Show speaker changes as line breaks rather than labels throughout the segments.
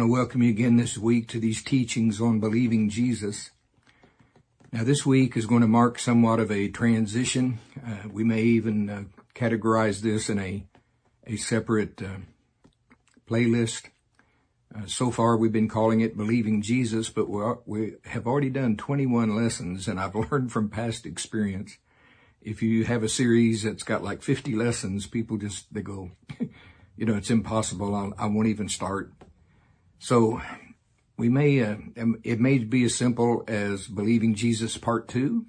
want to welcome you again this week to these teachings on believing Jesus. Now, this week is going to mark somewhat of a transition. We may even categorize this in a separate playlist. So far, we've been calling it Believing Jesus, but we have already done 21 lessons, and I've learned from past experience, if you have a series that's got like 50 lessons, people they go, it's impossible. I won't even start. So we may, it may be as simple as Believing Jesus Part 2,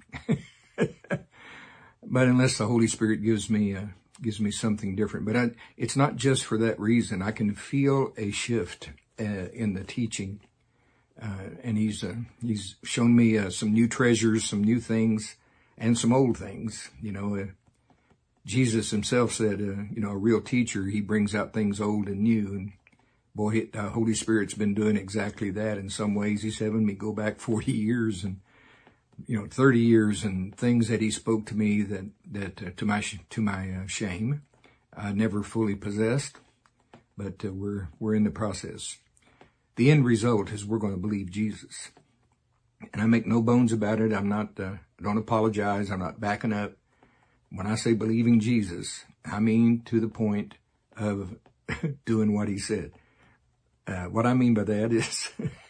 but unless the Holy Spirit gives me something different. But it's not just for that reason. I can feel a shift in the teaching, and he's shown me some new treasures, some new things, and some old things. Jesus himself said, a real teacher, he brings out things old and new. And boy, the Holy Spirit's been doing exactly that in some ways. He's having me go back 40 years and, 30 years, and things that he spoke to me that to my shame, I never fully possessed, but we're in the process. The end result is we're going to believe Jesus. And I make no bones about it. I'm not, don't apologize. I'm not backing up. When I say believing Jesus, I mean to the point of doing what he said. What I mean by that is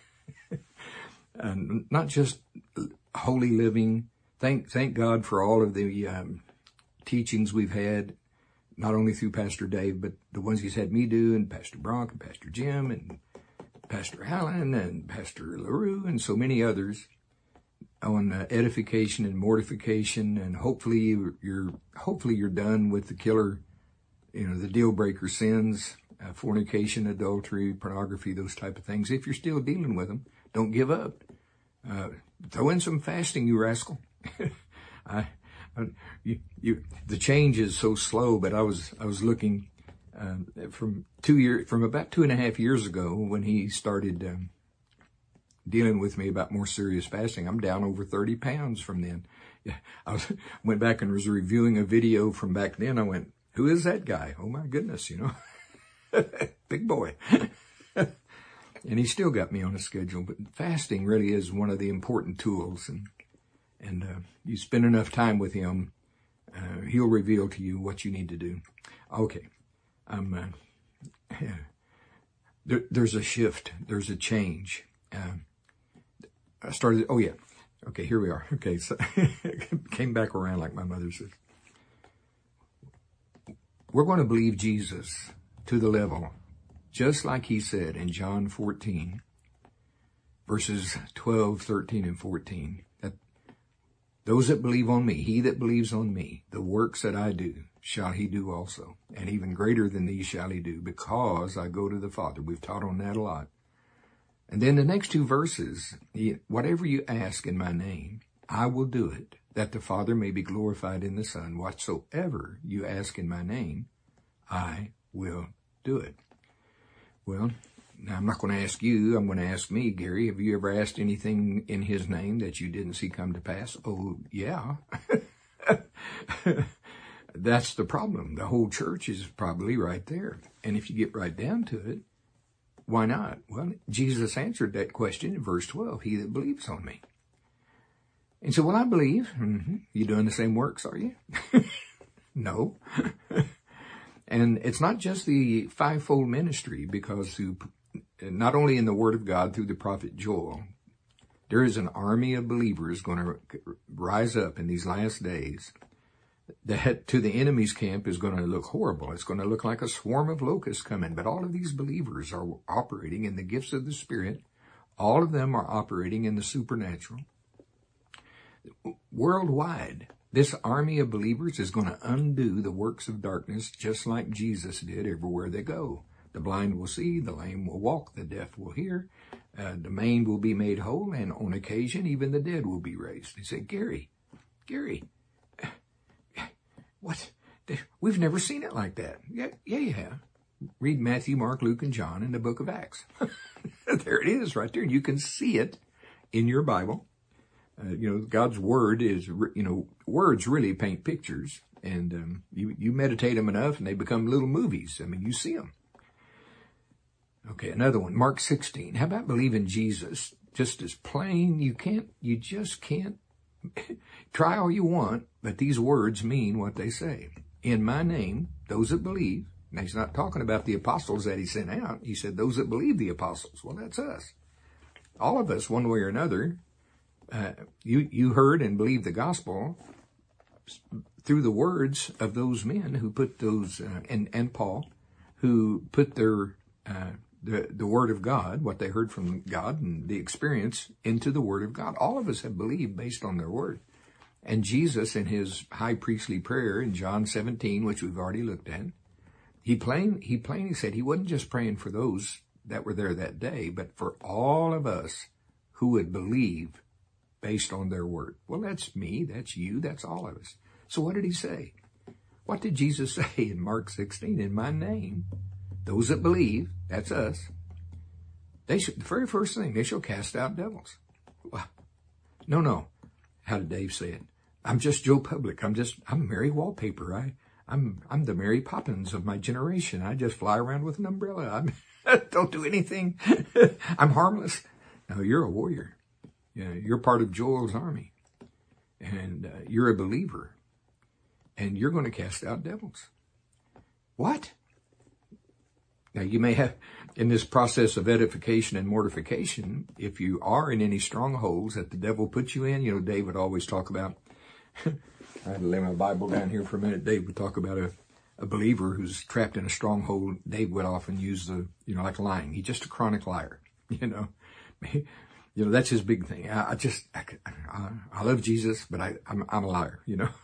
not just holy living. Thank God for all of the teachings we've had, not only through Pastor Dave, but the ones he's had me do, and Pastor Bronk, and Pastor Jim, and Pastor Allen, and Pastor LaRue, and so many others on edification and mortification. And hopefully you're done with the killer, the deal breaker sins. Fornication, adultery, pornography, those type of things. If you're still dealing with them, don't give up. Throw in some fasting, you rascal. The change is so slow, but I was looking from about 2.5 years ago when he started dealing with me about more serious fasting. I'm down over 30 pounds from then. I went back and was reviewing a video from back then. I went, who is that guy? Oh my goodness, big boy. And he still got me on a schedule, but fasting really is one of the important tools. And you spend enough time with him, he'll reveal to you what you need to do. Okay. There's a shift. There's a change. I started, oh yeah. Okay, here we are. Okay, so came back around like my mother says. We're going to believe Jesus to the level, just like he said in John 14, verses 12, 13, and 14, that those that believe on me, he that believes on me, the works that I do, shall he do also. And even greater than these shall he do, because I go to the Father. We've taught on that a lot. And then the next two verses, whatever you ask in my name, I will do it, that the Father may be glorified in the Son. Whatsoever you ask in my name, I will do it. Well, now I'm not going to ask you. I'm going to ask me, Gary. Have you ever asked anything in his name that you didn't see come to pass? Oh, yeah. That's the problem. The whole church is probably right there. And if you get right down to it, why not? Well, Jesus answered that question in verse 12. He that believes on me. And so, well, I believe. You doing the same works, are you? No. And it's not just the fivefold ministry, because not only in the Word of God through the prophet Joel, there is an army of believers going to rise up in these last days that to the enemy's camp is going to look horrible. It's going to look like a swarm of locusts coming. But all of these believers are operating in the gifts of the Spirit. All of them are operating in the supernatural. Worldwide, this army of believers is going to undo the works of darkness, just like Jesus did everywhere they go. The blind will see, the lame will walk, the deaf will hear, the maimed will be made whole, and on occasion, even the dead will be raised. He said, Gary, what? We've never seen it like that. Yeah, you have. Read Matthew, Mark, Luke, and John in the book of Acts. There it is right there. You can see it in your Bible. God's word is, words really paint pictures, and you meditate them enough and they become little movies. I mean, you see them. Okay, another one, Mark 16. How about believe in Jesus? Just as plain, you just can't try all you want, but these words mean what they say. In my name, those that believe. Now, he's not talking about the apostles that he sent out. He said those that believe the apostles. Well, that's us. All of us, one way or another. You heard and believed the gospel through the words of those men who put those, and Paul, who put their, the word of God, what they heard from God and the experience into the word of God. All of us have believed based on their word. And Jesus, in his high priestly prayer in John 17, which we've already looked at, he plainly said he wasn't just praying for those that were there that day, but for all of us who would believe based on their word. Well, that's me, that's you, that's all of us. So what did he say? What did Jesus say in Mark 16? In my name, those that believe, that's us, the very first thing, they shall cast out devils. Well, no. How did Dave say it? I'm just Joe Public. I'm Mary Wallpaper. I'm the Mary Poppins of my generation. I just fly around with an umbrella. I don't do anything. I'm harmless. No, you're a warrior. You're part of Joel's army. And you're a believer. And you're going to cast out devils. What? Now, you may have, in this process of edification and mortification, if you are in any strongholds that the devil puts you in, Dave would always talk about, I had to lay my Bible down here for a minute. Dave would talk about a believer who's trapped in a stronghold. Dave would often use like lying. He's just a chronic liar, that's his big thing. I love Jesus, but I'm a liar,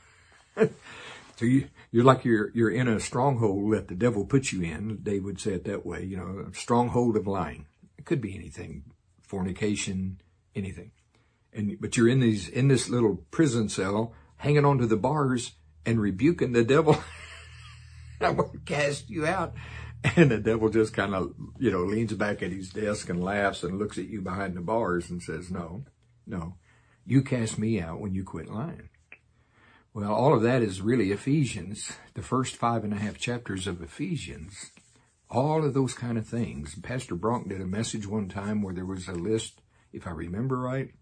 So you're in a stronghold that the devil puts you in. Dave would say it that way, a stronghold of lying. It could be anything, fornication, anything. But you're in this little prison cell, hanging onto the bars and rebuking the devil. I will cast you out. And the devil just kind of, leans back at his desk and laughs and looks at you behind the bars and says, no, you cast me out when you quit lying. Well, all of that is really Ephesians, the first 5.5 chapters of Ephesians. All of those kind of things. Pastor Bronk did a message one time where there was a list, if I remember right,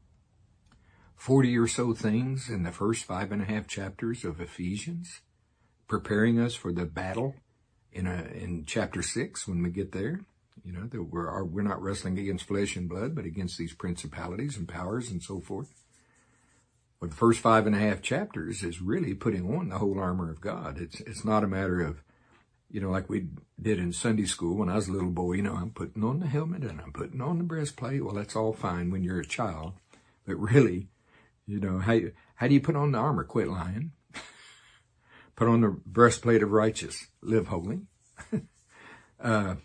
40 or so things in the first 5.5 chapters of Ephesians, preparing us for the battle in chapter 6 when we get there. That we're not wrestling against flesh and blood, but against these principalities and powers and so forth. Well, the first 5.5 chapters is really putting on the whole armor of God. It's not a matter of, like we did in Sunday school when I was a little boy, I'm putting on the helmet and I'm putting on the breastplate. Well, that's all fine when you're a child. But really, how do you put on the armor? Quit lying. Put on the breastplate of righteous. Live holy. And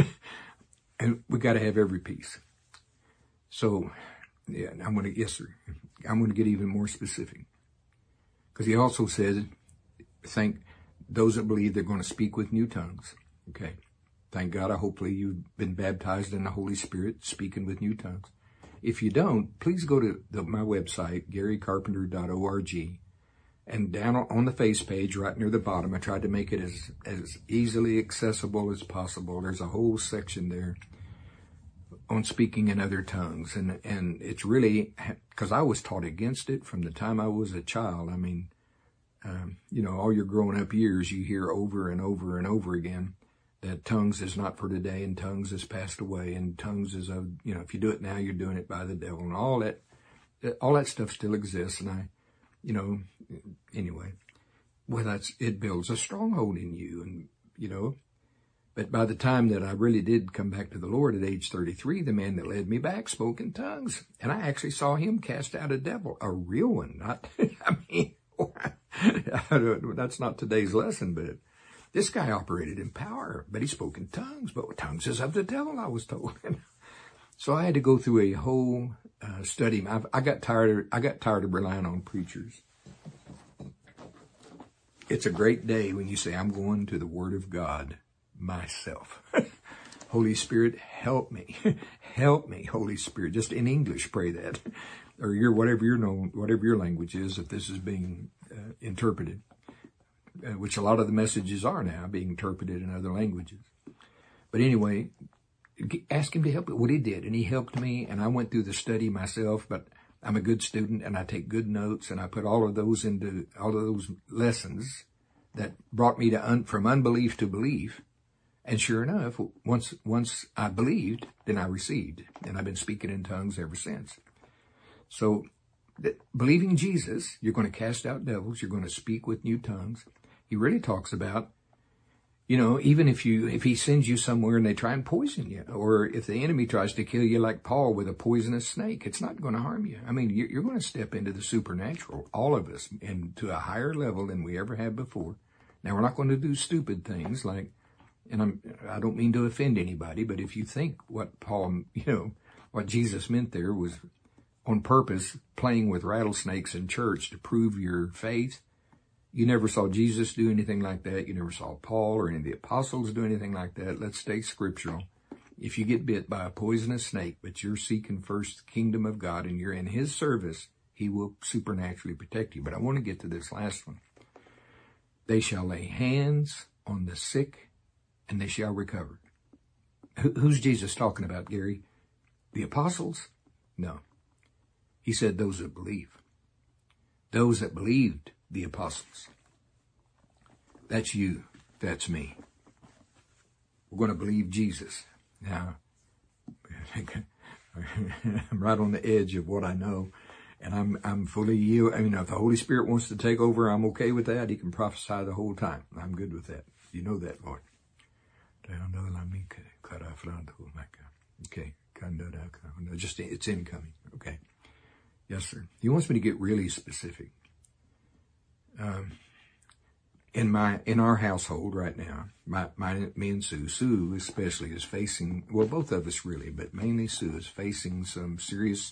we got to have every piece. So, yeah, I'm going to get even more specific. Because he also said, thank those that believe they're going to speak with new tongues. Okay. Thank God, hopefully you've been baptized in the Holy Spirit, speaking with new tongues. If you don't, please go to my website, GaryCarpenter.org. And down on the face page, right near the bottom, I tried to make it as easily accessible as possible. There's a whole section there on speaking in other tongues. And it's really, because I was taught against it from the time I was a child. I mean, all your growing up years, you hear over and over and over again that tongues is not for today and tongues is passed away and tongues is if you do it now, you're doing it by the devil and all that stuff still exists. And anyway, well, it builds a stronghold in you and, but by the time that I really did come back to the Lord at age 33, the man that led me back spoke in tongues. And I actually saw him cast out a devil, a real one. Not, that's not today's lesson, but this guy operated in power, but he spoke in tongues. But tongues is of the devil, I was told. So I had to go through a whole study. I got tired of relying on preachers. It's a great day when you say, I'm going to the Word of God myself. Holy Spirit, help me. Help me, Holy Spirit. Just in English, pray that. Or whatever your language is, if this is being interpreted. Which a lot of the messages are now being interpreted in other languages. But anyway, ask him to help you. Well, he did, and he helped me, and I went through the study myself, but I'm a good student, and I take good notes, and I put all of those lessons that brought me to from unbelief to belief. And sure enough, once I believed, then I received, and I've been speaking in tongues ever since. So, believing Jesus, you're going to cast out devils, you're going to speak with new tongues. He really talks about, even if he sends you somewhere and they try and poison you, or if the enemy tries to kill you like Paul with a poisonous snake, it's not going to harm you. I mean, you're going to step into the supernatural, all of us, and to a higher level than we ever have before. Now, we're not going to do stupid things like, and I don't mean to offend anybody, but if you think what what Jesus meant there was on purpose playing with rattlesnakes in church to prove your faith, you never saw Jesus do anything like that. You never saw Paul or any of the apostles do anything like that. Let's stay scriptural. If you get bit by a poisonous snake, but you're seeking first the kingdom of God and you're in his service, he will supernaturally protect you. But I want to get to this last one. They shall lay hands on the sick and they shall recover. Who's Jesus talking about, Gary? The apostles? No. He said those that believe. Those that believed the apostles. That's you. That's me. We're going to believe Jesus. Now, I'm right on the edge of what I know, and I'm fully you. I mean, if the Holy Spirit wants to take over, I'm okay with that. He can prophesy the whole time. I'm good with that. You know that, Lord. Okay. Just, it's incoming. Okay. Yes, sir. He wants me to get really specific. In our household right now, me and Sue especially is facing, well, both of us really, but mainly Sue is facing some serious,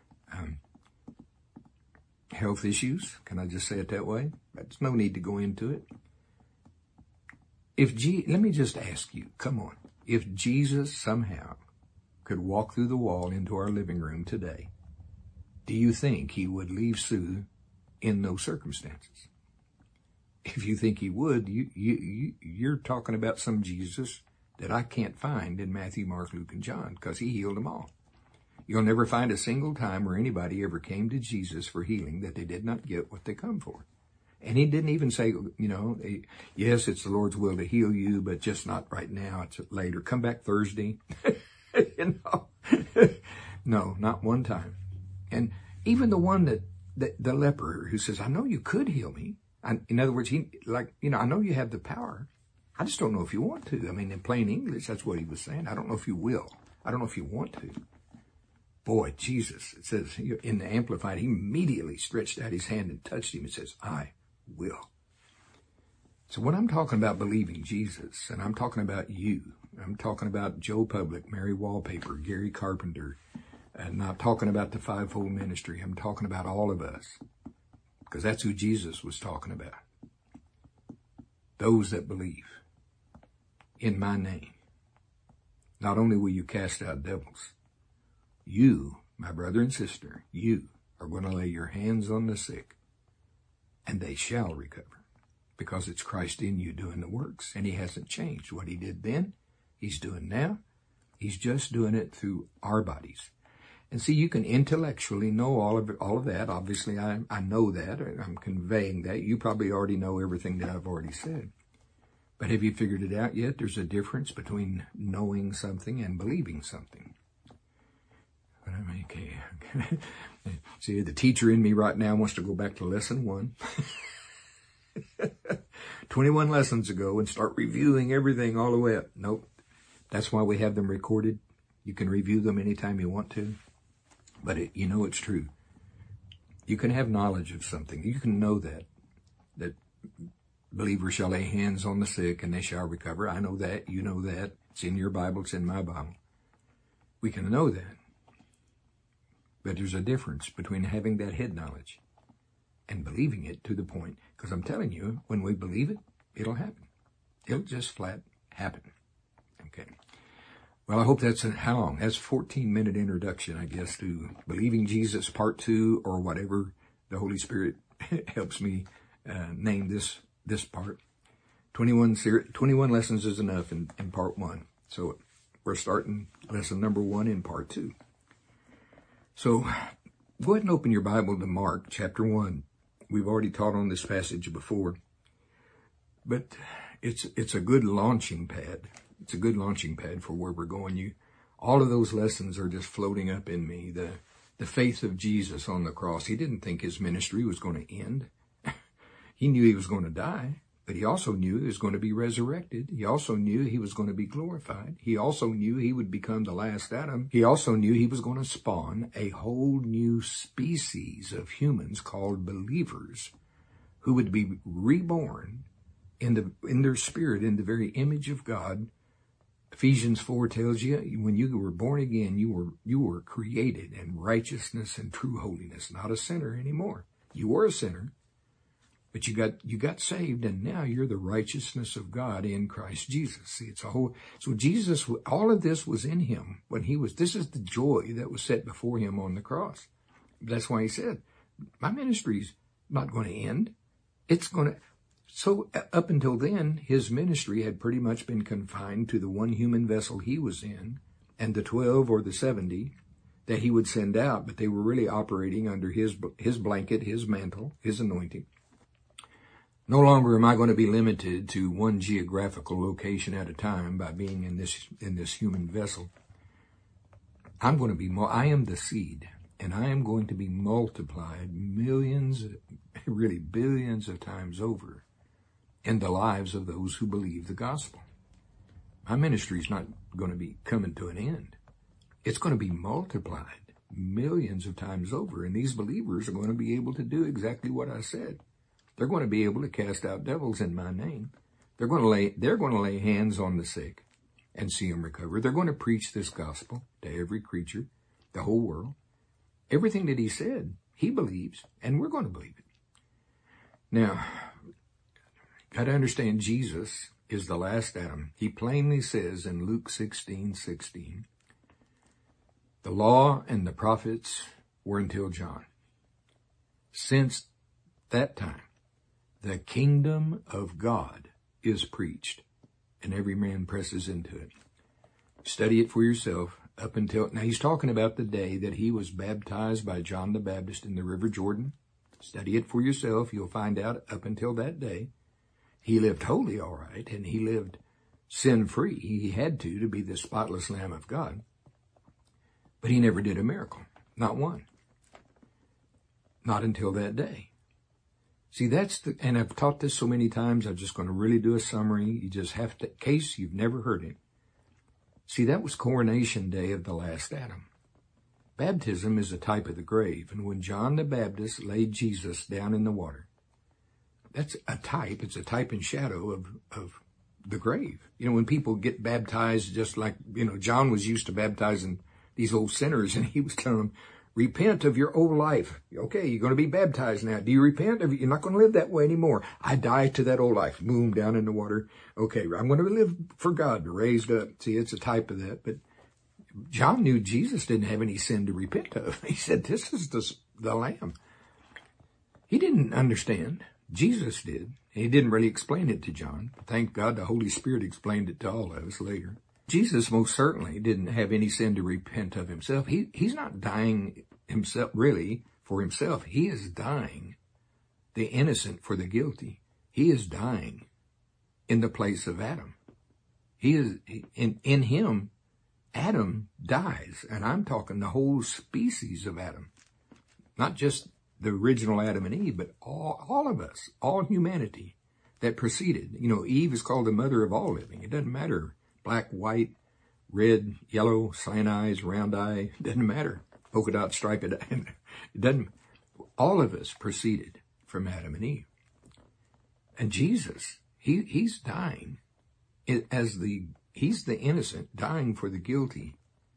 health issues. Can I just say it that way? There's no need to go into it. Let me just ask you, come on. If Jesus somehow could walk through the wall into our living room today, do you think he would leave Sue in those circumstances? If you think he would, you're talking about some Jesus that I can't find in Matthew, Mark, Luke, and John, because he healed them all. You'll never find a single time where anybody ever came to Jesus for healing that they did not get what they come for. And he didn't even say, yes, it's the Lord's will to heal you, but just not right now. It's later. Come back Thursday. No, not one time. And even the one the leper who says, I know you could heal me. In other words, I know you have the power. I just don't know if you want to. I mean, in plain English, that's what he was saying. I don't know if you will. I don't know if you want to. Boy, Jesus, it says in the Amplified, he immediately stretched out his hand and touched him and says, I will. So when I'm talking about believing Jesus, and I'm talking about you, I'm talking about Joe Public, Mary Wallpaper, Gary Carpenter, and not talking about the fivefold ministry. I'm talking about all of us, because that's who Jesus was talking about. Those that believe in my name. Not only will you cast out devils, you, my brother and sister, you are going to lay your hands on the sick, and they shall recover, because it's Christ in you doing the works, and he hasn't changed. What he did then, he's doing now. He's just doing it through our bodies. And see, you can intellectually know all of that. Obviously, I know that. I'm conveying that. You probably already know everything that I've already said. But have you figured it out yet? There's a difference between knowing something and believing something. But I mean, okay. See, the teacher in me right now wants to go back to lesson 1. 21 lessons ago and start reviewing everything all the way up. Nope. That's why we have them recorded. You can review them anytime you want to. But it's true. You can have knowledge of something. You can know that believers shall lay hands on the sick and they shall recover. I know that. You know that. It's in your Bible. It's in my Bible. We can know that. But there's a difference between having that head knowledge and believing it to the point. Because I'm telling you, when we believe it, it'll happen. It'll just flat happen. Okay. Well, I hope that's how long? That's a 14-minute introduction, I guess, to Believing Jesus Part 2 or whatever the Holy Spirit helps me name this part. 21 lessons is enough in Part 1. So We're starting lesson number 1 in part 2. So go ahead and open your Bible to Mark chapter 1. We've already taught on this passage before, but it's a good launching pad. It's a good launching pad for where we're going. All of those lessons are just floating up in me. The faith of Jesus on the cross. He didn't think his ministry was going to end. He knew he was going to die, but he also knew he was going to be resurrected. He also knew he was going to be glorified. He also knew he would become the last Adam. He also knew he was going to spawn a whole new species of humans called believers who would be reborn in their spirit, in the very image of God. Ephesians 4 tells you, when you were born again, you were created in righteousness and true holiness, not a sinner anymore. You were a sinner, but you got saved, and now you're the righteousness of God in Christ Jesus. See, so Jesus, all of this was in him when this is the joy that was set before him on the cross. That's why he said, my ministry's not going to end. So up until then, his ministry had pretty much been confined to the one human vessel he was in and the 12 or the 70 that he would send out, but they were really operating under his blanket, his mantle, his anointing. No longer am I going to be limited to one geographical location at a time by being in this human vessel. I am the seed, and I am going to be multiplied millions, really billions of times over in the lives of those who believe the gospel. My ministry is not going to be coming to an end. It's going to be multiplied millions of times over, and these believers are going to be able to do exactly what I said. They're going to be able to cast out devils in my name. They're going to lay hands on the sick and see them recover. They're going to preach this gospel to every creature, the whole world. Everything that he said, he believes, and we're going to believe it. Now, got to understand, Jesus is the last Adam. He plainly says in Luke 16:16, the law and the prophets were until John. Since that time, the kingdom of God is preached, and every man presses into it. Study it for yourself now he's talking about the day that he was baptized by John the Baptist in the River Jordan. Study it for yourself. You'll find out up until that day, he lived holy, all right, and he lived sin-free. He had to be the spotless Lamb of God. But he never did a miracle, not one. Not until that day. See, and I've taught this so many times, I'm just going to really do a summary. You just have to, in case you've never heard it. See, that was coronation day of the last Adam. Baptism is a type of the grave, and when John the Baptist laid Jesus down in the water, that's a type. It's a type and shadow of the grave. When people get baptized, just like, John was used to baptizing these old sinners, and he was telling them, repent of your old life. Okay, you're going to be baptized now. Do you repent? You're not going to live that way anymore. I die to that old life. Boom, down in the water. Okay, I'm going to live for God, raised up. See, it's a type of that. But John knew Jesus didn't have any sin to repent of. He said, this is the Lamb. He didn't understand. Jesus did. He didn't really explain it to John. Thank God the Holy Spirit explained it to all of us later. Jesus most certainly didn't have any sin to repent of himself. He's not dying himself really for himself. He is dying the innocent for the guilty. He is dying in the place of Adam. He is in him. Adam dies, and I'm talking the whole species of Adam, not just the original Adam and Eve, but all of us, all humanity that preceded. Eve is called the mother of all living. It doesn't matter. Black, white, red, yellow, cyan eyes, round eye, doesn't matter. Polka dot, striped, it doesn't. All of us proceeded from Adam and Eve. And Jesus, he's dying he's the innocent, dying for the guilty.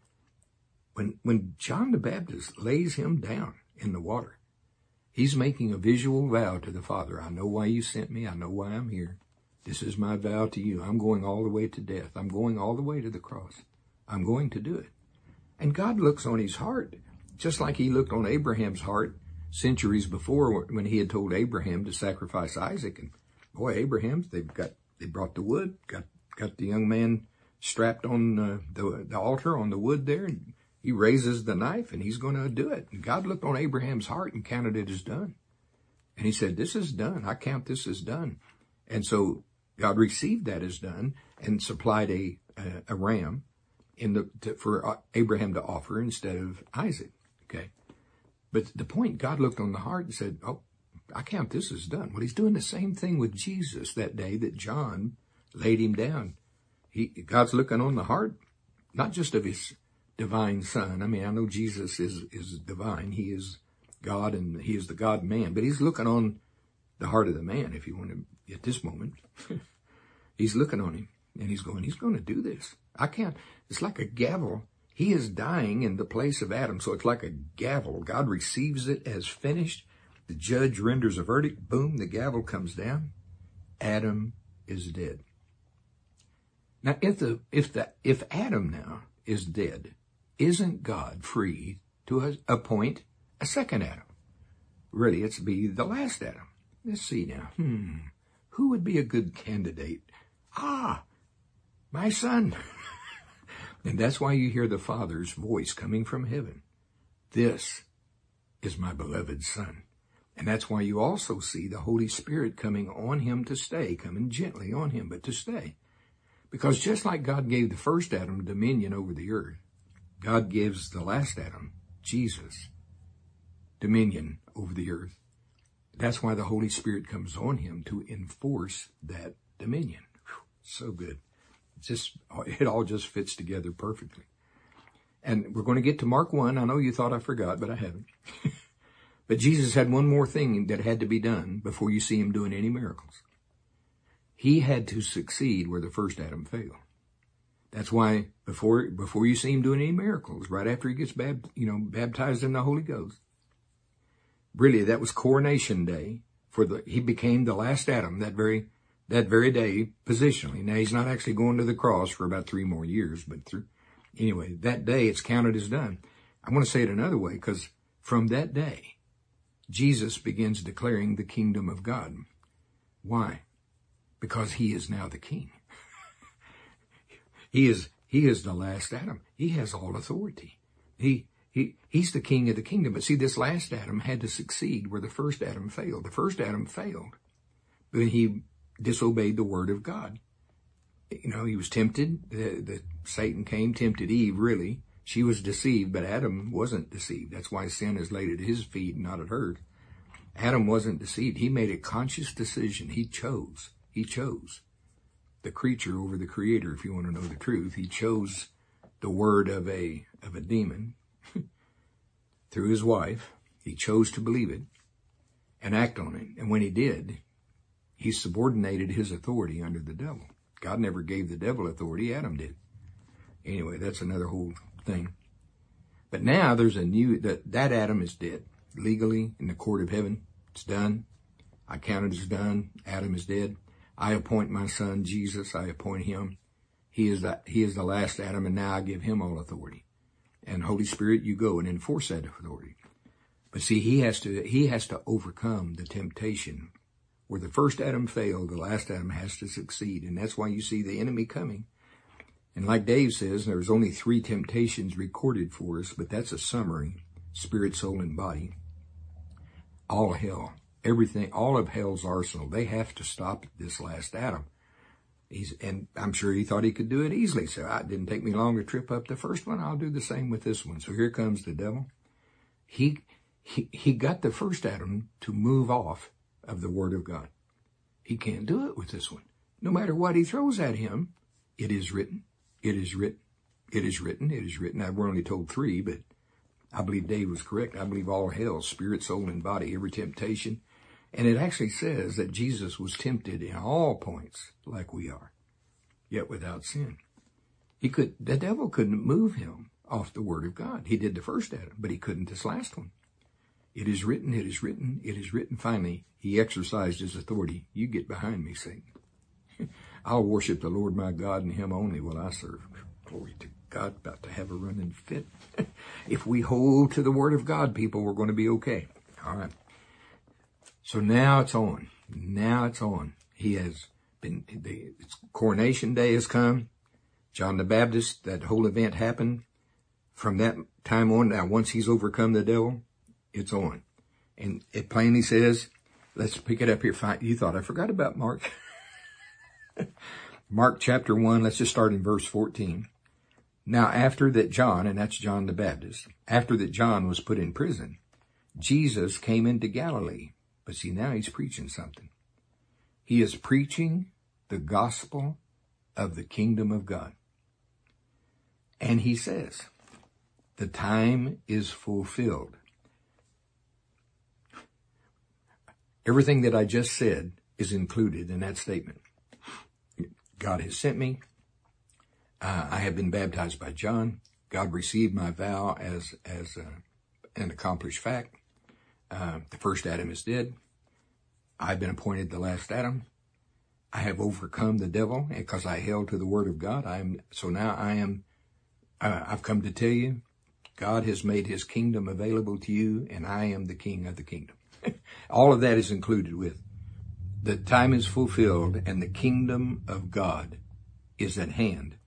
When John the Baptist lays him down in the water, he's making a visual vow to the Father. I know why you sent me. I know why I'm here. This is my vow to you. I'm going all the way to death. I'm going all the way to the cross. I'm going to do it. And God looks on his heart, just like he looked on Abraham's heart centuries before when he had told Abraham to sacrifice Isaac. And boy, Abraham, they brought the wood, got the young man strapped on the altar on the wood there, and he raises the knife, and he's going to do it. And God looked on Abraham's heart and counted it as done. And he said, this is done. I count this as done. And so God received that as done and supplied a ram for Abraham to offer instead of Isaac. Okay. But the point, God looked on the heart and said, oh, I count this as done. Well, he's doing the same thing with Jesus that day that John laid him down. God's looking on the heart, not just of his divine son. I mean, I know Jesus is divine. He is God and he is the God-man, but he's looking on the heart of the man, if you want to, at this moment. He's looking on him and he's going to do this. I can't. It's like a gavel. He is dying in the place of Adam. So it's like a gavel. God receives it as finished. The judge renders a verdict. Boom, the gavel comes down. Adam is dead. Now, if Adam now is dead, isn't God free to appoint a second Adam? Really, it's be the last Adam. Let's see now. Who would be a good candidate? My son. And that's why you hear the Father's voice coming from heaven. This is my beloved Son. And that's why you also see the Holy Spirit coming on him to stay, coming gently on him, but to stay. Because just like God gave the first Adam dominion over the earth, God gives the last Adam, Jesus, dominion over the earth. That's why the Holy Spirit comes on him to enforce that dominion. Whew, so good. It all just fits together perfectly. And we're going to get to Mark 1. I know you thought I forgot, but I haven't. But Jesus had one more thing that had to be done before you see him doing any miracles. He had to succeed where the first Adam failed. That's why before you see him doing any miracles, right after he gets baptized in the Holy Ghost, really that was coronation day he became the last Adam that very day positionally. Now he's not actually going to the cross for about 3 more years, but anyway, that day it's counted as done. I want to say it another way, because from that day, Jesus begins declaring the kingdom of God. Why? Because he is now the king. He is the last Adam. He has all authority. He's the king of the kingdom. But see, this last Adam had to succeed where the first Adam failed. The first Adam failed, but he disobeyed the word of God. He was tempted. Satan came, tempted Eve, really. She was deceived, but Adam wasn't deceived. That's why sin is laid at his feet, not at hers. Adam wasn't deceived. He made a conscious decision. He chose the creature over the creator, if you want to know the truth. He chose the word of a demon through his wife. He chose to believe it and act on it. And when he did, he subordinated his authority under the devil. God never gave the devil authority. Adam did. Anyway, that's another whole thing. But now there's that Adam is dead. Legally, in the court of heaven, it's done. I count it as done. Adam is dead. I appoint my son, Jesus. I appoint him. He is the last Adam, and now I give him all authority. And Holy Spirit, you go and enforce that authority. But see, he has to overcome the temptation. Where the first Adam failed, the last Adam has to succeed. And that's why you see the enemy coming. And like Dave says, there's only 3 temptations recorded for us, but that's a summary. Spirit, soul, and body. All hell. Everything, all of hell's arsenal. They have to stop this last Adam. And I'm sure he thought he could do it easily. So it didn't take me long to trip up the first one. I'll do the same with this one. So here comes the devil. He got the first Adam to move off of the word of God. He can't do it with this one. No matter what he throws at him, it is written, it is written, it is written, it is written. We're only told 3, but I believe Dave was correct. I believe all hell, spirit, soul, and body, every temptation. And it actually says that Jesus was tempted in all points like we are, yet without sin. The devil couldn't move him off the word of God. He did the first Adam, but he couldn't this last one. It is written, it is written, it is written. Finally, he exercised his authority. You get behind me, Satan. I'll worship the Lord my God, and him only will I serve. Glory to God, about to have a running fit. If we hold to the word of God, people, we're going to be okay. All right. So now it's on. Now it's on. He has been, coronation day has come. John the Baptist, that whole event happened. From that time on, now once he's overcome the devil, it's on. And it plainly says, let's pick it up here. You thought I forgot about Mark. Mark chapter 1, let's just start in verse 14. Now after that John, and that's John the Baptist, after that John was put in prison, Jesus came into Galilee. But see, now he's preaching something. He is preaching the gospel of the kingdom of God. And he says, the time is fulfilled. Everything that I just said is included in that statement. God has sent me. I have been baptized by John. God received my vow as an accomplished fact. The first Adam is dead. I've been appointed the last Adam. I have overcome the devil because I held to the word of God. I've come to tell you, God has made his kingdom available to you, and I am the king of the kingdom. All of that is included with the time is fulfilled and the kingdom of God is at hand.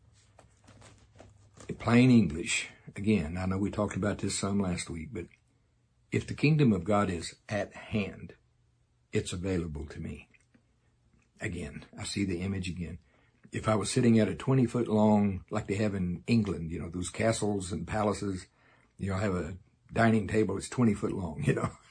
In plain English, again, I know we talked about this some last week, but if the kingdom of God is at hand, it's available to me. Again, I see the image again. If I was sitting at a 20-foot long, like they have in England, those castles and palaces, I have a dining table that's 20 foot long,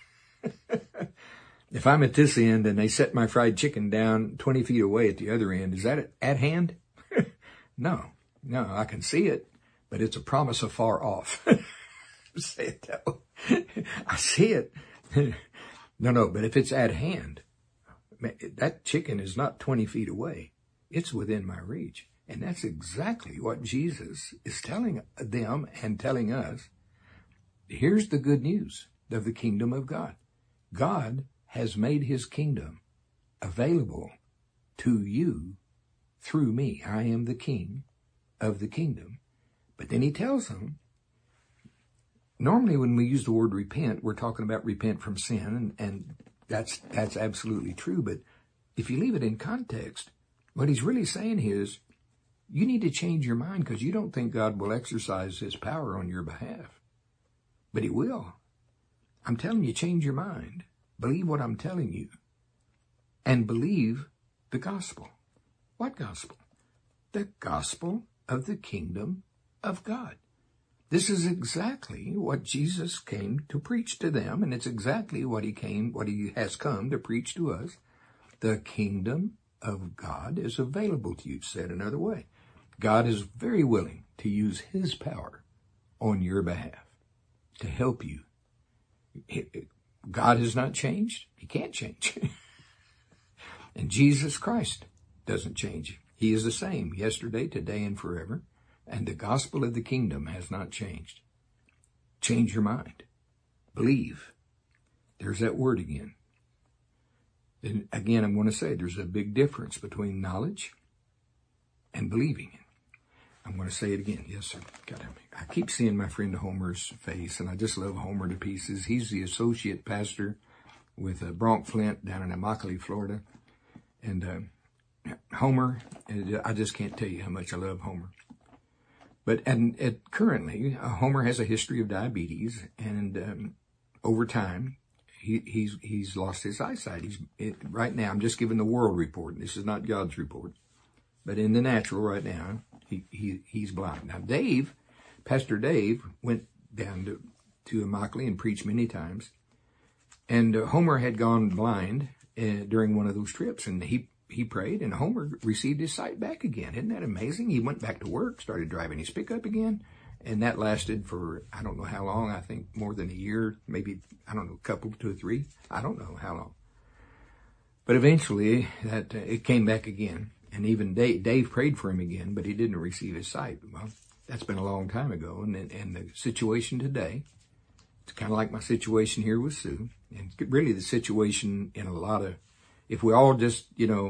If I'm at this end and they set my fried chicken down 20 feet away at the other end, is that at hand? No, I can see it, but it's a promise afar off. Say it that way. I see it. No, but if it's at hand, that chicken is not 20 feet away. It's within my reach. And that's exactly what Jesus is telling them and telling us. Here's the good news of the kingdom of God. God has made his kingdom available to you through me. I am the king of the kingdom. But then he tells them, normally when we use the word repent, we're talking about repent from sin, and that's absolutely true. But if you leave it in context, what he's really saying is, you need to change your mind because you don't think God will exercise his power on your behalf. But he will. I'm telling you, change your mind. Believe what I'm telling you. And believe the gospel. What gospel? The gospel of the kingdom of God. This is exactly what Jesus came to preach to them, and it's exactly what he has come to preach to us. The kingdom of God is available to you. Said another way, God is very willing to use his power on your behalf to help you. God has not changed. He can't change. And Jesus Christ doesn't change. He is the same yesterday, today, and forever. And the gospel of the kingdom has not changed. Change your mind. Believe. There's that word again. And again, I'm going to say there's a big difference between knowledge and believing it. I'm going to say it again. Yes, sir. I keep seeing my friend Homer's face, and I just love Homer to pieces. He's the associate pastor with Bronk Flint down in Immokalee, Florida. And Homer, I just can't tell you how much I love Homer. But currently, Homer has a history of diabetes, and over time, he's lost his eyesight. Right now, I'm just giving the world report. This is not God's report. But in the natural right now, he's blind. Now, Pastor Dave, went down to Immokalee and preached many times. And Homer had gone blind during one of those trips, and he prayed, and Homer received his sight back again. Isn't that amazing? He went back to work, started driving his pickup again, and that lasted for, I don't know how long, I think more than a year, maybe, I don't know, a couple, 2 or 3, I don't know how long. But eventually, it came back again, and even Dave prayed for him again, but he didn't receive his sight. Well, that's been a long time ago, and the situation today, it's kind of like my situation here with Sue, and really the situation in a lot of, if we all just,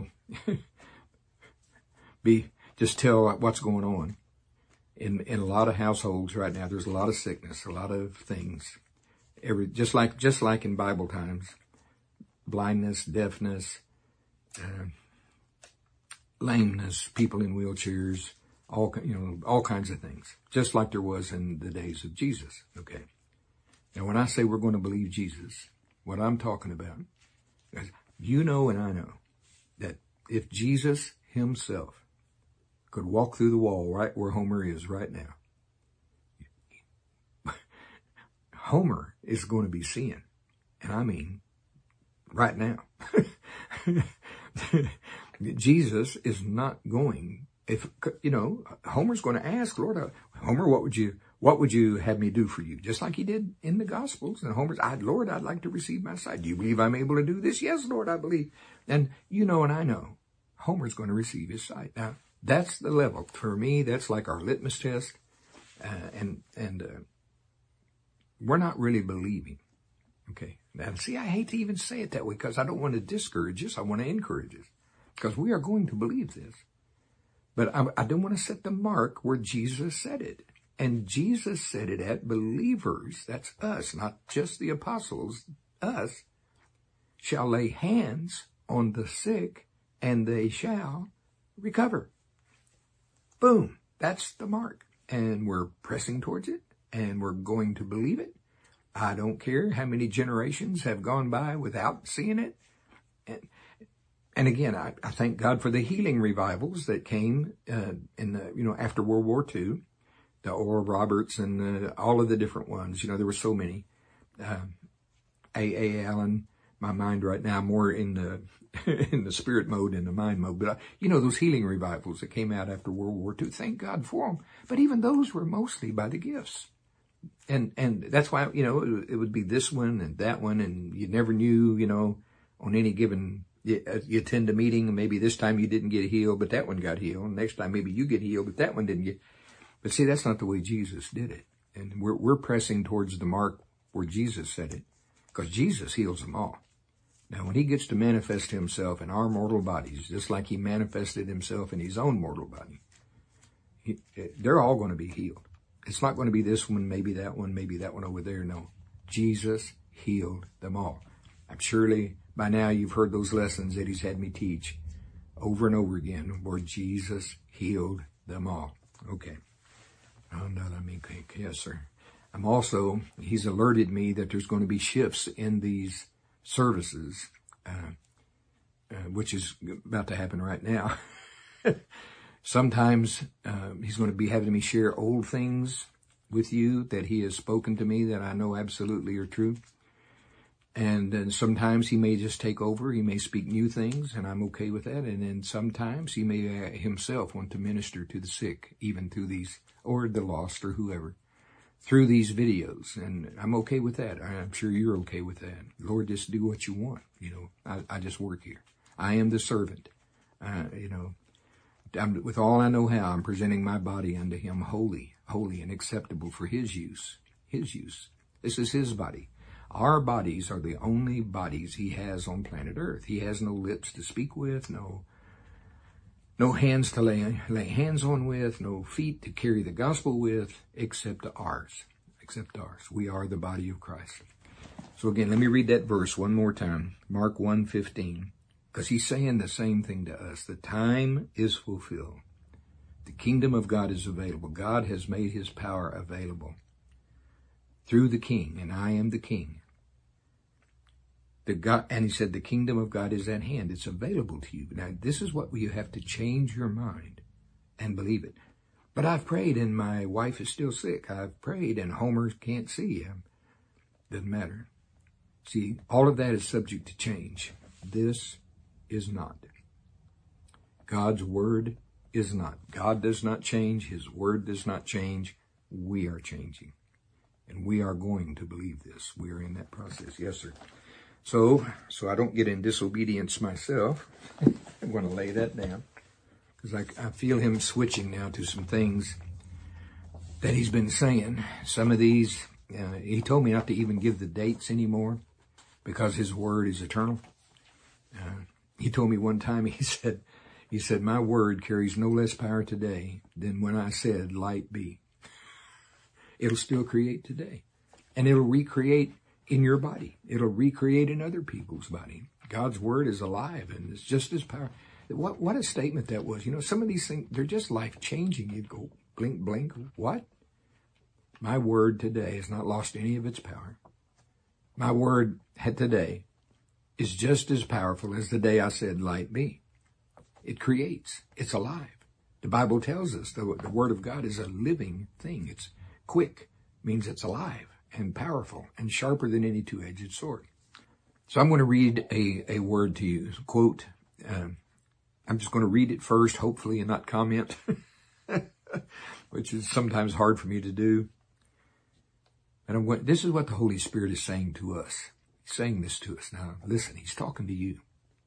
just tell what's going on in a lot of households right now, there's a lot of sickness, a lot of things, just like in Bible times, blindness, deafness, lameness, people in wheelchairs, all kinds of things, just like there was in the days of Jesus. Okay. Now, when I say we're going to believe Jesus, what I'm talking about is, you know and I know that if Jesus himself could walk through the wall right where Homer is right now, Homer is going to be seeing, and I mean right now. Jesus is not going, Homer's going to ask, Lord, Homer, what would you have me do for you? Just like he did in the Gospels. And Homer's, Lord, I'd like to receive my sight. Do you believe I'm able to do this? Yes, Lord, I believe. And you know and I know, Homer's going to receive his sight. Now, that's the level. For me, that's like our litmus test. We're not really believing. Okay. Now, see, I hate to even say it that way because I don't want to discourage us. I want to encourage us because we are going to believe this. But I don't want to set the mark where Jesus said it. And Jesus said it at believers, that's us, not just the apostles, us, shall lay hands on the sick and they shall recover. Boom. That's the mark. And we're pressing towards it and we're going to believe it. I don't care how many generations have gone by without seeing it. And again, I thank God for the healing revivals that came after World War II, the Oral Roberts and all of the different ones. There were so many. A. Allen, my mind right now more in the spirit mode and the mind mode. But those healing revivals that came out after World War II. Thank God for them. But even those were mostly by the gifts. And that's why, it would be this one and that one, and you never knew, on any given, you attend a meeting, and maybe this time you didn't get healed, but that one got healed. Next time maybe you get healed, but that one didn't get. But see, that's not the way Jesus did it. And we're pressing towards the mark where Jesus said it, because Jesus heals them all. Now, when he gets to manifest himself in our mortal bodies, just like he manifested himself in his own mortal body, they're all going to be healed. It's not going to be this one, maybe that one over there. No, Jesus healed them all. I'm surely by now you've heard those lessons that he's had me teach over and over again where Jesus healed them all. Okay. Oh, no, yes, sir. He's alerted me that there's going to be shifts in these services, which is about to happen right now. Sometimes he's going to be having me share old things with you that he has spoken to me that I know absolutely are true. And then sometimes he may just take over. He may speak new things, and I'm okay with that. And then sometimes he may himself want to minister to the sick, even through these, or the lost, or whoever, through these videos. And I'm okay with that. I'm sure you're okay with that. Lord, just do what you want. I just work here. I am the servant. With all I know how, I'm presenting my body unto him holy and acceptable for his use. His use. This is his body. Our bodies are the only bodies he has on planet Earth. He has no lips to speak with, no hands to lay hands on with, no feet to carry the gospel with, except ours. We are the body of Christ. So again, let me read that verse one more time. Mark 1:15. Because he's saying the same thing to us. The time is fulfilled. The kingdom of God is available. God has made his power available through the king, and I am the king. And he said, the kingdom of God is at hand. It's available to you. Now, this is what you have to change your mind and believe it. But I've prayed, and my wife is still sick. I've prayed, and Homer can't see him. Doesn't matter. See, all of that is subject to change. This is not. God's word is not. God does not change. His word does not change. We are changing. And we are going to believe this. We are in that process. Yes, sir. So I don't get in disobedience myself. I'm going to lay that down. Because I feel him switching now to some things that he's been saying. Some of these, he told me not to even give the dates anymore because his word is eternal. He told me one time, he said, my word carries no less power today than when I said, light be. It'll still create today. And it'll recreate in your body. It'll recreate in other people's body. God's word is alive and it's just as powerful. What a statement that was. You know, some of these things, they're just life-changing. You'd go, blink, blink, what? My word today has not lost any of its power. My word today is just as powerful as the day I said, light be. It creates. It's alive. The Bible tells us the word of God is a living thing. It's quick, means it's alive and powerful and sharper than any two-edged sword. So I'm going to read a word to you, quote. I'm just going to read it first, hopefully, and not comment, which is sometimes hard for me to do. And this is what the Holy Spirit is saying to us. He's saying this to us. Now, listen, he's talking to you.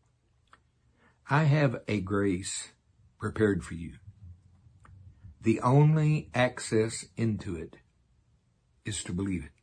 I have a grace prepared for you. The only access into it is to believe it.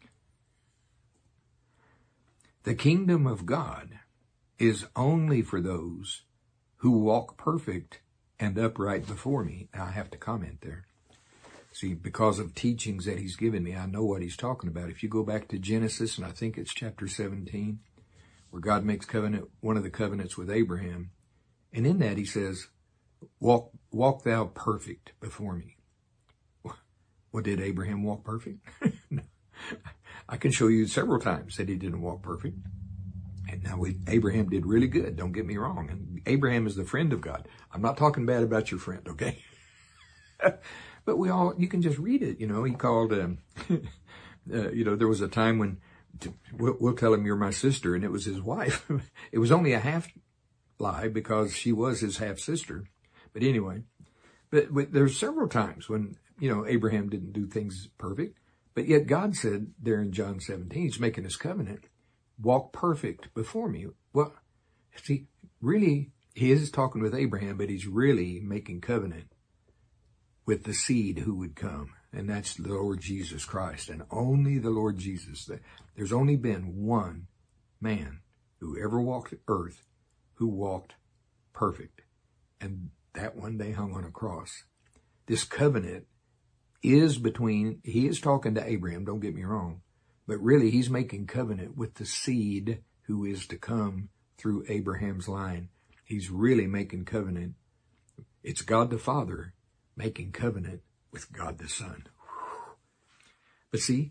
The kingdom of God is only for those who walk perfect and upright before me. Now, I have to comment there. See, because of teachings that he's given me, I know what he's talking about. If you go back to Genesis, and I think it's chapter 17, where God makes one of the covenants with Abraham, and in that he says, walk thou perfect before me. Well, did Abraham walk perfect? No. I can show you several times that he didn't walk perfect. And now Abraham did really good, don't get me wrong. And Abraham is the friend of God. I'm not talking bad about your friend, okay? But you can just read it, you know. He called, there was a time when, we'll tell him you're my sister, and it was his wife. It was only a half lie because she was his half sister. But anyway, but there's several times when, Abraham didn't do things perfect. But yet God said there in John 17, he's making his covenant, walk perfect before me. Well, see, really, he is talking with Abraham, but he's really making covenant with the seed who would come. And that's the Lord Jesus Christ, and only the Lord Jesus. There's only been one man who ever walked the earth who walked perfect. And that one day hung on a cross. This covenant is he is talking to Abraham, don't get me wrong, but really he's making covenant with the seed who is to come through Abraham's line. He's really making covenant. It's God the Father making covenant with God the Son. But see,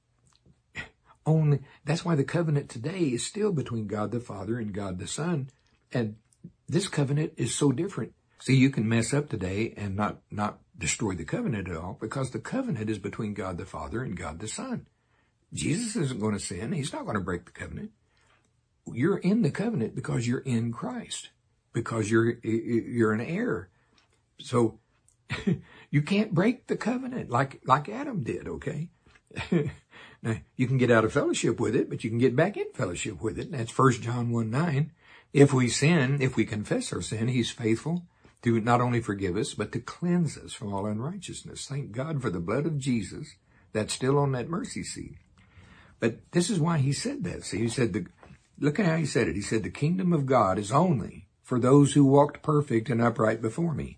that's why the covenant today is still between God the Father and God the Son. And this covenant is so different. See, you can mess up today and not destroy the covenant at all, because the covenant is between God the Father and God the Son. Jesus isn't going to sin. He's not going to break the covenant. You're in the covenant because you're in Christ, because you're an heir. So you can't break the covenant like Adam did, okay? Now, you can get out of fellowship with it, but you can get back in fellowship with it. And that's 1 John 1:9. If we confess our sin, he's faithful to not only forgive us, but to cleanse us from all unrighteousness. Thank God for the blood of Jesus that's still on that mercy seat. But this is why he said that. See, he said, look at how he said it. He said, the kingdom of God is only for those who walked perfect and upright before me.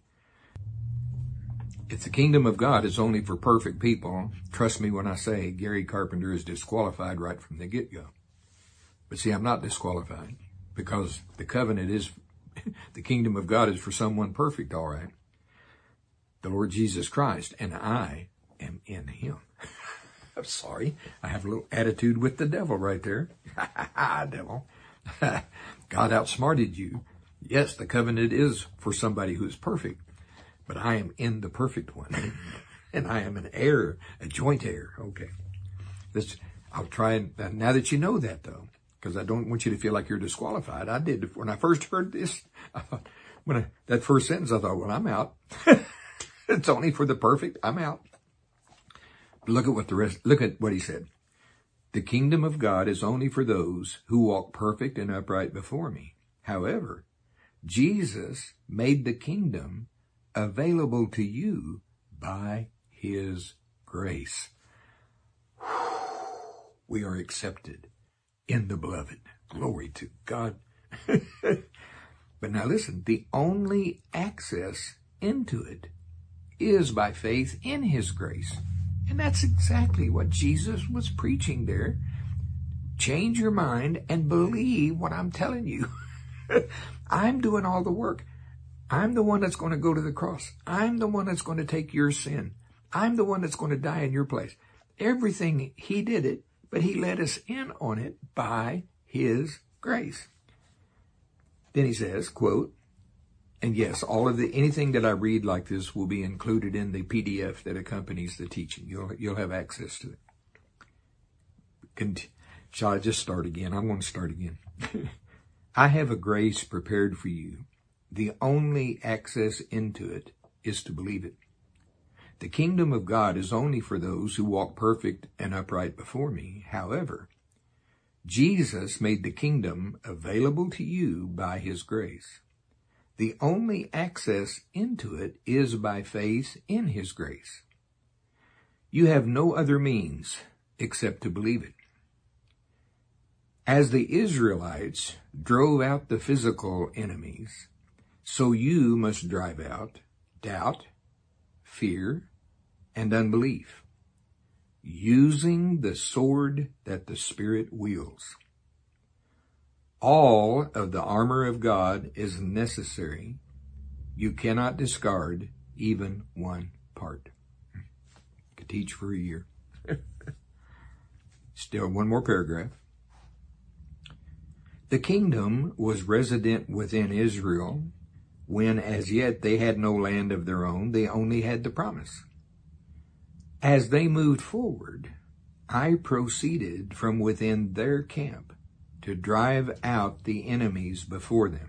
If the kingdom of God is only for perfect people, trust me when I say Gary Carpenter is disqualified right from the get-go. But see, I'm not disqualified, because the covenant is, the kingdom of God is for someone perfect, all right. The Lord Jesus Christ, and I am in him. I'm sorry, I have a little attitude with the devil right there. Devil. God outsmarted you. Yes, the covenant is for somebody who's perfect, but I am in the perfect one. And I am an heir, a joint heir. Okay. I'll try, now that you know that though, because I don't want you to feel like you're disqualified. I did. When I first heard this, I thought, that first sentence, I thought, well, I'm out. It's only for the perfect. I'm out. Look at what he said. The kingdom of God is only for those who walk perfect and upright before me. However, Jesus made the kingdom available to you by his grace. We are accepted in the beloved. Glory to God. But now listen, the only access into it is by faith in his grace. And that's exactly what Jesus was preaching there. Change your mind and believe what I'm telling you. I'm doing all the work. I'm the one that's going to go to the cross. I'm the one that's going to take your sin. I'm the one that's going to die in your place. Everything, he did it, but he let us in on it by his grace. Then he says, quote, and yes, all of anything that I read like this will be included in the PDF that accompanies the teaching. You'll have access to it. Shall I just start again? I'm going to start again. I have a grace prepared for you. The only access into it is to believe it. The kingdom of God is only for those who walk perfect and upright before me. However, Jesus made the kingdom available to you by his grace. The only access into it is by faith in his grace. You have no other means except to believe it. As the Israelites drove out the physical enemies, so you must drive out doubt, fear, and unbelief, using the sword that the Spirit wields. All of the armor of God is necessary. You cannot discard even one part. Could teach for a year. Still one more paragraph. The kingdom was resident within Israel when as yet they had no land of their own. They only had the promise. As they moved forward, I proceeded from within their camp to drive out the enemies before them.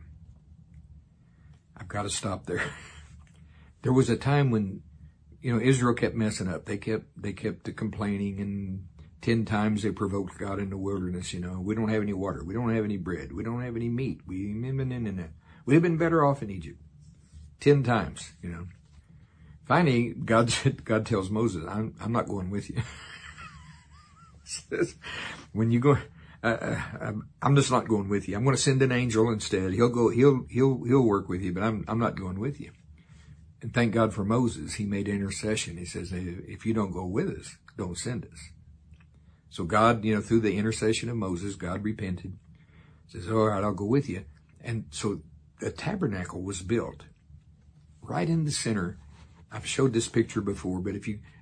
I've got to stop there. There was a time when, Israel kept messing up. They kept complaining, and 10 times they provoked God in the wilderness. We don't have any water. We don't have any bread. We don't have any meat. We'd have been better off in Egypt. 10 times, Finally, God tells Moses, I'm not going with you. Says, when you go, I'm just not going with you. I'm going to send an angel instead. He'll work with you, but I'm not going with you. And thank God for Moses. He made intercession. He says, if you don't go with us, don't send us. So God, through the intercession of Moses, God repented. Says, all right, I'll go with you. And so the tabernacle was built right in the center. I've showed this picture before, but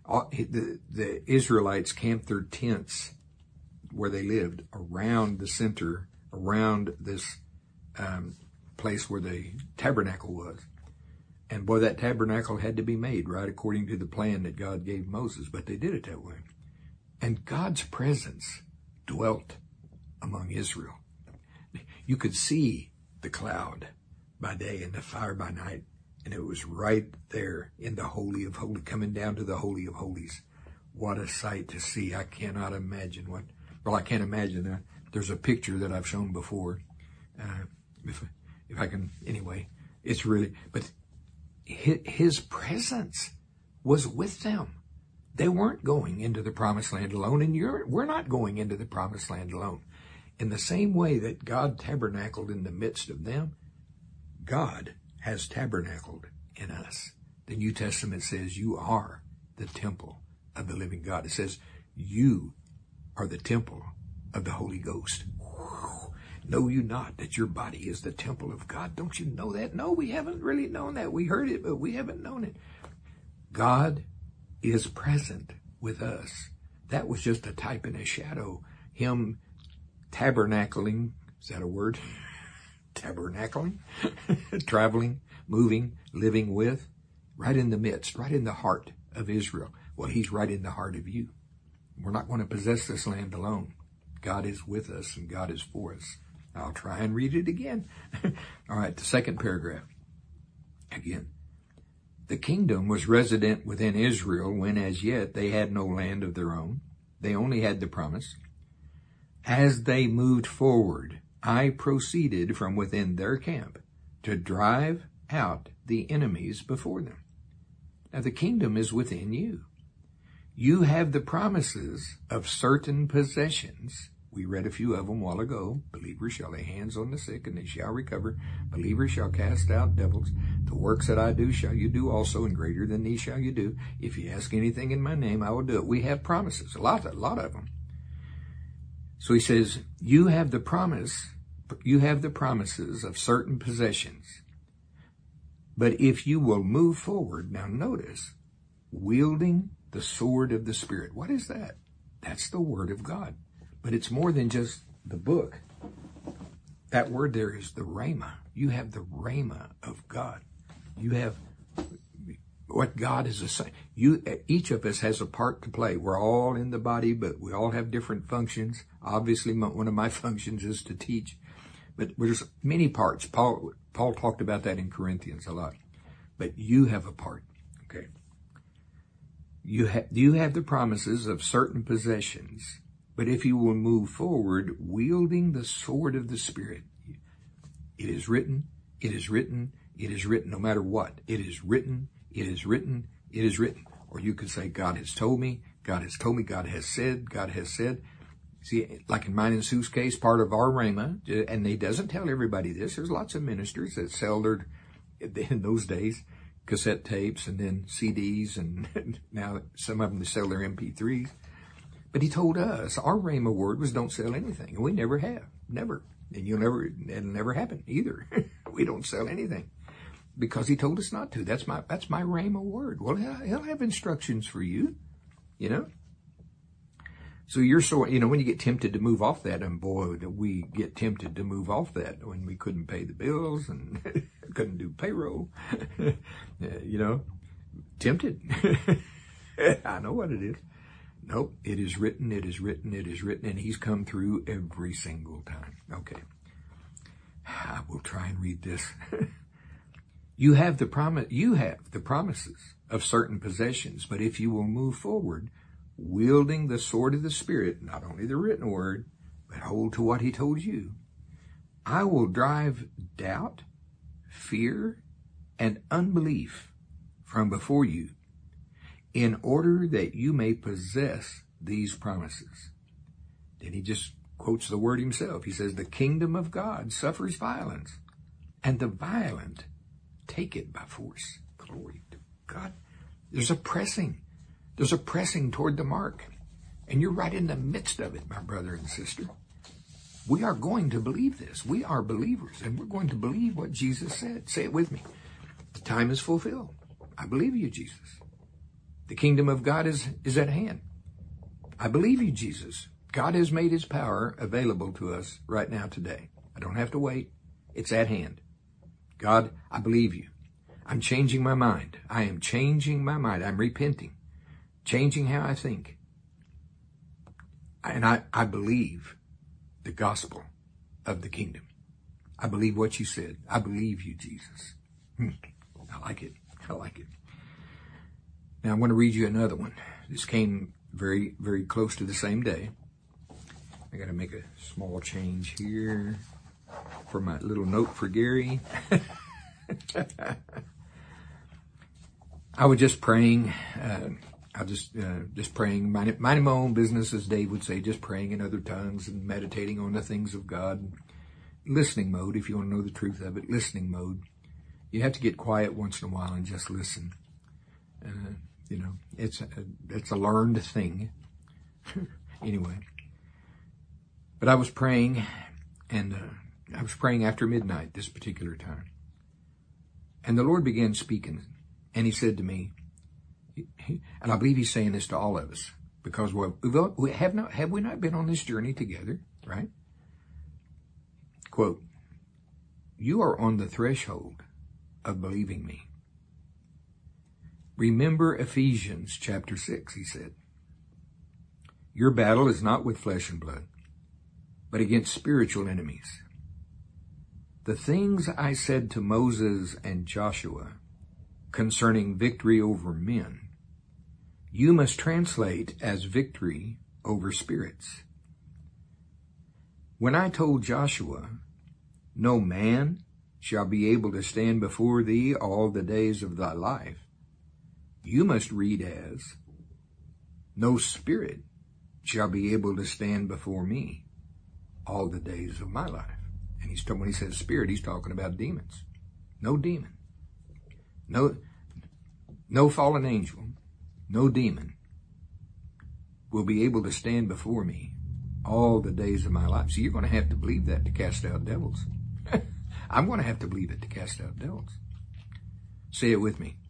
the Israelites camped their tents where they lived around the center, around this place where the tabernacle was. And boy, that tabernacle had to be made right according to the plan that God gave Moses, but they did it that way. And God's presence dwelt among Israel. You could see the cloud by day and the fire by night. And it was right there in the Holy of Holies, coming down to the Holy of Holies. What a sight to see. I cannot imagine I can't imagine that. There's a picture that I've shown before. If I can, anyway, it's really, but his presence was with them. They weren't going into the promised land alone, and we're not going into the promised land alone. In the same way that God tabernacled in the midst of them, God has tabernacled in us. The New Testament says you are the temple of the living God. It says you are the temple of the Holy Ghost. Know you not that your body is the temple of God? Don't you know that? No, we haven't really known that. We heard it, but we haven't known it. God is present with us. That was just a type and a shadow. Him tabernacling, is that a word? Tabernacling, traveling, moving, living with, right in the midst, right in the heart of Israel. Well, he's right in the heart of you. We're not going to possess this land alone. God is with us and God is for us. I'll try and read it again. All right, the second paragraph. Again, the kingdom was resident within Israel when as yet they had no land of their own. They only had the promise. As they moved forward, I proceeded from within their camp to drive out the enemies before them. Now the kingdom is within you. You have the promises of certain possessions. We read a few of them a while ago. Believers shall lay hands on the sick and they shall recover. Believers shall cast out devils. The works that I do shall you do also, and greater than these shall you do. If you ask anything in my name, I will do it. We have promises, a lot of them. So he says, you have the promise have the promises of certain possessions. But if you will move forward, now notice, wielding the sword of the Spirit. What is that? That's the Word of God. But it's more than just the book. That word there is the rhema. You have the rhema of God. You have what God is assigned. Each of us has a part to play. We're all in the body, but we all have different functions. Obviously, one of my functions is to teach. But there's many parts. Paul talked about that in Corinthians a lot. But you have a part, okay? You have the promises of certain possessions. But if you will move forward, wielding the sword of the Spirit, it is written, it is written, it is written, no matter what. It is written, it is written, it is written. Or you could say, God has told me, God has told me, God has said, God has said. See, like in mine and Sue's case, part of our rhema, and he doesn't tell everybody this. There's lots of ministers that sell their, in those days, cassette tapes and then CDs, and now some of them sell their MP3s. But he told us, our rhema word was don't sell anything. And we never have. Never. And it'll never happen either. We don't sell anything. Because he told us not to. That's my rhema word. Well, he'll have instructions for you, you know. So when you get tempted to move off that, and boy, we get tempted to move off that when we couldn't pay the bills and couldn't do payroll, tempted. I know what it is. Nope, it is written, it is written, it is written, and he's come through every single time. Okay. I will try and read this. You have the promises of certain possessions, but if you will move forward, wielding the sword of the Spirit, not only the written word, but hold to what he told you, I will drive doubt, fear, and unbelief from before you, in order that you may possess these promises. Then he just quotes the word himself. He says, the kingdom of God suffers violence, and the violent take it by force. Glory to God. There's a pressing toward the mark. And you're right in the midst of it, my brother and sister. We are going to believe this. We are believers, and we're going to believe what Jesus said. Say it with me. The time is fulfilled. I believe you, Jesus. The kingdom of God is at hand. I believe you, Jesus. God has made his power available to us right now today. I don't have to wait. It's at hand. God, I believe you. I'm changing my mind. I am changing my mind. I'm repenting, changing how I think. And I believe the gospel of the kingdom. I believe what you said. I believe you, Jesus. I like it. I like it. Now I'm going to read you another one. This came very, very close to the same day. I got to make a small change here for my little note for Gary. I was just praying. Just praying, minding my own business, as Dave would say, just praying in other tongues and meditating on the things of God. Listening mode, if you want to know the truth of it, listening mode. You have to get quiet once in a while and just listen. It's a learned thing. Anyway. But I was praying, and I was praying after midnight this particular time. And the Lord began speaking, and he said to me, and I believe he's saying this to all of us, because have we not been on this journey together, right? Quote, you are on the threshold of believing me. Remember Ephesians chapter 6, he said. Your battle is not with flesh and blood, but against spiritual enemies. The things I said to Moses and Joshua concerning victory over men, you must translate as victory over spirits. When I told Joshua, no man shall be able to stand before thee all the days of thy life, you must read as, no spirit shall be able to stand before me all the days of my life. And when he says spirit, he's talking about demons. No demon. No fallen angel. No demon will be able to stand before me all the days of my life. So you're going to have to believe that to cast out devils. I'm going to have to believe it to cast out devils. Say it with me.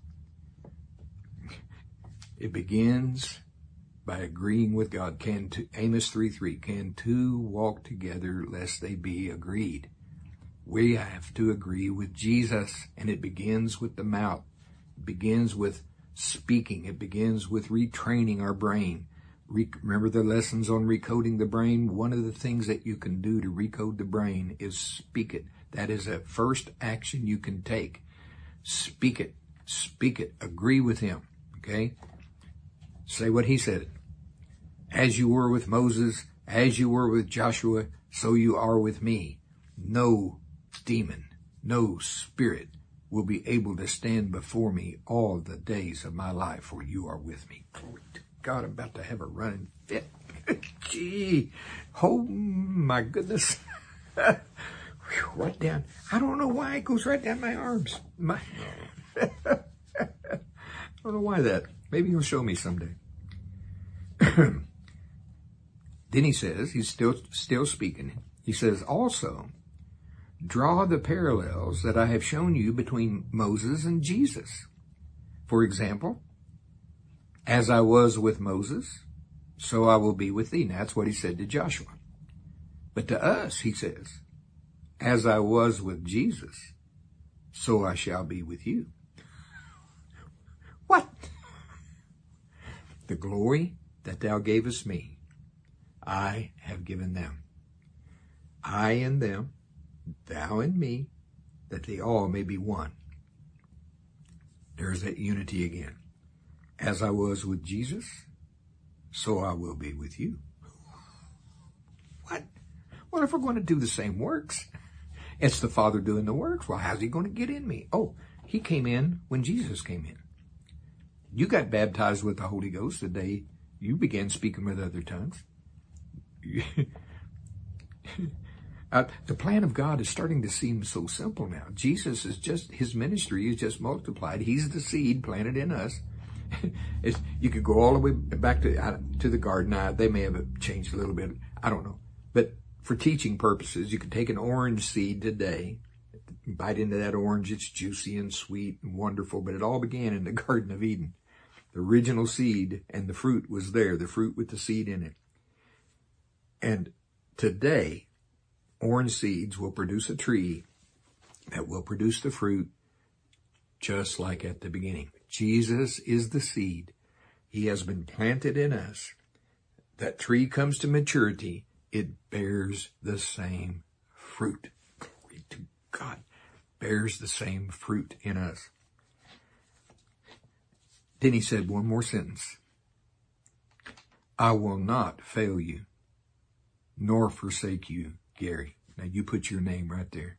It begins by agreeing with God. Amos 3:3, can two walk together lest they be agreed? We have to agree with Jesus, and it begins with the mouth. It begins with speaking. It begins with retraining our brain. Remember the lessons on recoding the brain? One of the things that you can do to recode the brain is speak it. That is a first action you can take. Speak it. Speak it. Agree with him. Okay? Say what he said. As you were with Moses, as you were with Joshua, so you are with me. No demon, no spirit will be able to stand before me all the days of my life, for you are with me. Glory to God, I'm about to have a running fit. Gee, oh my goodness. Right down. I don't know why it goes right down my arms. I don't know why that. Maybe he'll show me someday. Then he says, he's still speaking. He says, also, draw the parallels that I have shown you between Moses and Jesus. For example, as I was with Moses, so I will be with thee. Now, that's what he said to Joshua. But to us, he says, as I was with Jesus, so I shall be with you. What? The glory that thou gavest me, I have given them. I and them, thou and me, that they all may be one. There's that unity again. As I was with Jesus, so I will be with you. What? What if we're going to do the same works? It's the Father doing the works. Well, how's he going to get in me? Oh, he came in when Jesus came in. You got baptized with the Holy Ghost the day you began speaking with other tongues. The plan of God is starting to seem so simple now. Jesus is just, his ministry is just multiplied. He's the seed planted in us. You could go all the way back to the garden. Now, they may have changed a little bit. I don't know. But for teaching purposes, you could take an orange seed today, bite into that orange. It's juicy and sweet and wonderful. But it all began in the Garden of Eden. The original seed and the fruit was there, the fruit with the seed in it. And today, orange seeds will produce a tree that will produce the fruit just like at the beginning. Jesus is the seed. He has been planted in us. That tree comes to maturity. It bears the same fruit. Glory to God. Bears the same fruit in us. Then he said one more sentence. I will not fail you, nor forsake you, Gary. Now you put your name right there.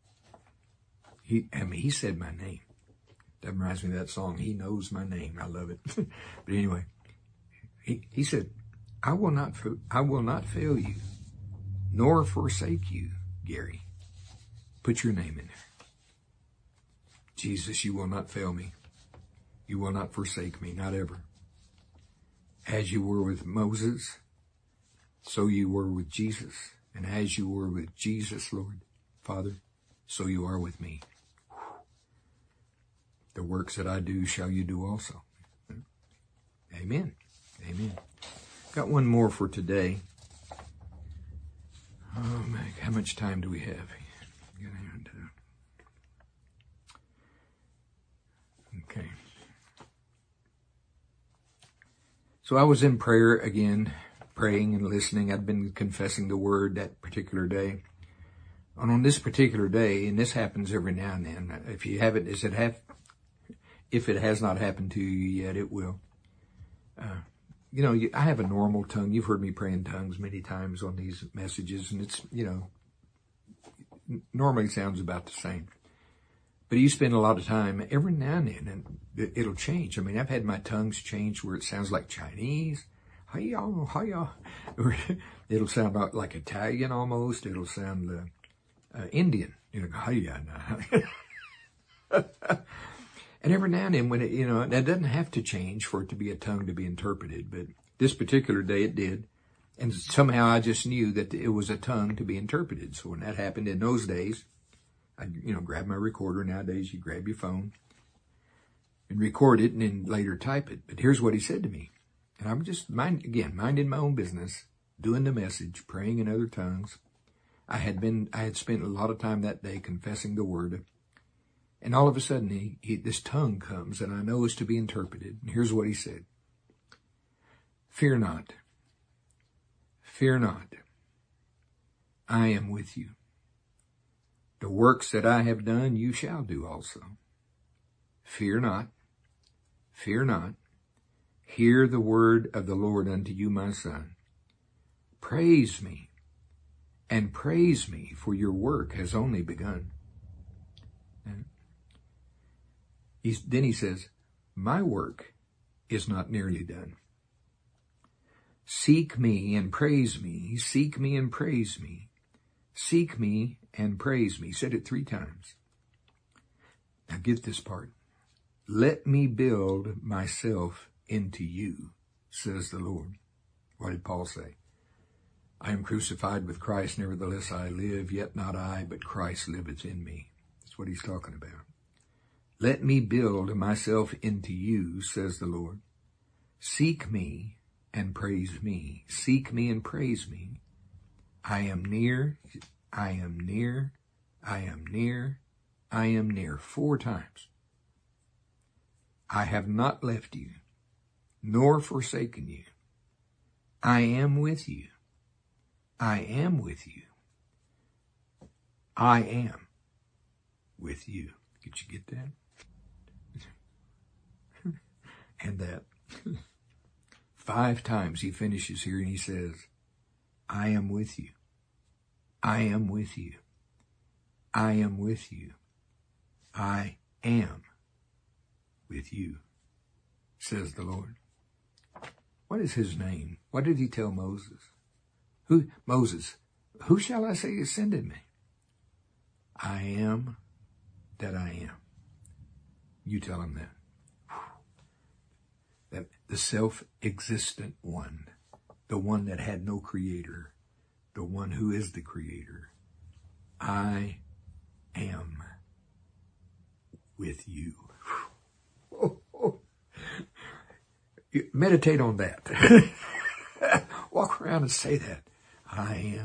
He said my name. That reminds me of that song, He Knows My Name. I love it. But anyway, he said, I will not fail you, nor forsake you, Gary. Put your name in there. Jesus, you will not fail me. You will not forsake me, not ever. As you were with Moses, so you were with Jesus. And as you were with Jesus, Lord, Father, so you are with me. The works that I do shall you do also. Amen. Amen. Got one more for today. Oh, my, how much time do we have? Okay. So I was in prayer again, praying and listening. I'd been confessing the word that particular day. And on this particular day, and this happens every now and then, if you haven't, if it has not happened to you yet, it will. I have a normal tongue. You've heard me pray in tongues many times on these messages, and it's, normally sounds about the same. But you spend a lot of time every now and then, and it'll change. I mean, I've had my tongues change where it sounds like Chinese. Hi-ya, hi-ya. It'll sound like Italian almost. It'll sound Indian. Hi-ya. And every now and then when it, that doesn't have to change for it to be a tongue to be interpreted. But this particular day it did. And somehow I just knew that it was a tongue to be interpreted. So when that happened in those days, I'd, grab my recorder. Nowadays, you grab your phone and record it and then later type it. But here's what he said to me. And I'm just, minding my own business, doing the message, praying in other tongues. I had spent a lot of time that day confessing the word. And all of a sudden, this tongue comes, and I know it's to be interpreted. And here's what he said. Fear not. Fear not. I am with you. The works that I have done, you shall do also. Fear not. Fear not. Hear the word of the Lord unto you, my son. Praise me, and praise me, for your work has only begun. And then he says, my work is not nearly done. Seek me and praise me. Seek me and praise me. Seek me and praise me. He said it 3 times. Now get this part. Let me build myself into you, says the Lord. What did Paul say? I am crucified with Christ, nevertheless I live, yet not I, but Christ liveth in me. That's what he's talking about. Let me build myself into you, says the Lord. Seek me and praise me. Seek me and praise me. I am near, I am near, I am near, I am near. 4 times. I have not left you, nor forsaken you. I am with you. I am with you. I am with you. Did you get that? And that 5 times he finishes here and he says, I am with you. I am with you. I am with you. I am with you, says the Lord. What is his name? What did he tell Moses? Moses, who shall I say ascended me? I am that I am. You tell him that. That the self-existent one, the one that had no creator, the one who is the creator. I am with you. Meditate on that. Walk around and say that. I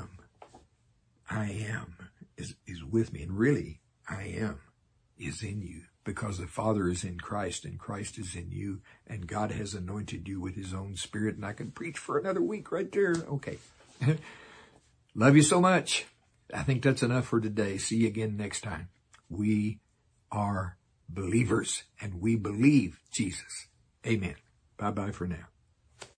am is with me. And really, I am is in you because the Father is in Christ and Christ is in you and God has anointed you with his own Spirit. And I can preach for another week right there. Okay. Love you so much. I think that's enough for today. See you again next time. We are believers and we believe Jesus. Amen. Bye-bye for now.